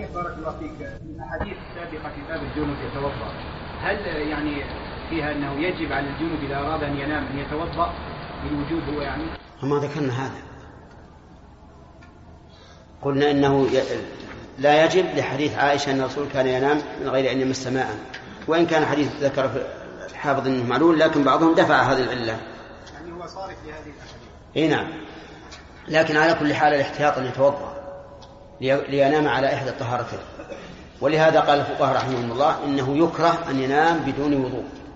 بارك الله فيك. الأحاديث السابقة في باب الجنوب يتوضأ، هل يعني فيها أنه يجب على الجنوب إذا أراد أن ينام أن يتوضأ بالوجود هو يعني؟ ما ذكرنا هذا، قلنا إنه لا يجب لحديث عائشة أن الرسول كان ينام من غير أن يمس ماء، وإن كان حديث ذكر في الحافظ أنه معلول، لكن بعضهم دفع هذه العلة. يعني هو صارف لهذه الأحاديث. إيه نعم، لكن على كل حال الاحتياط أن يتوضأ لينام على إحدى الطهارتين. ولهذا قال الفقهاء رحمهم الله إنه يكره أن ينام بدون وضوء.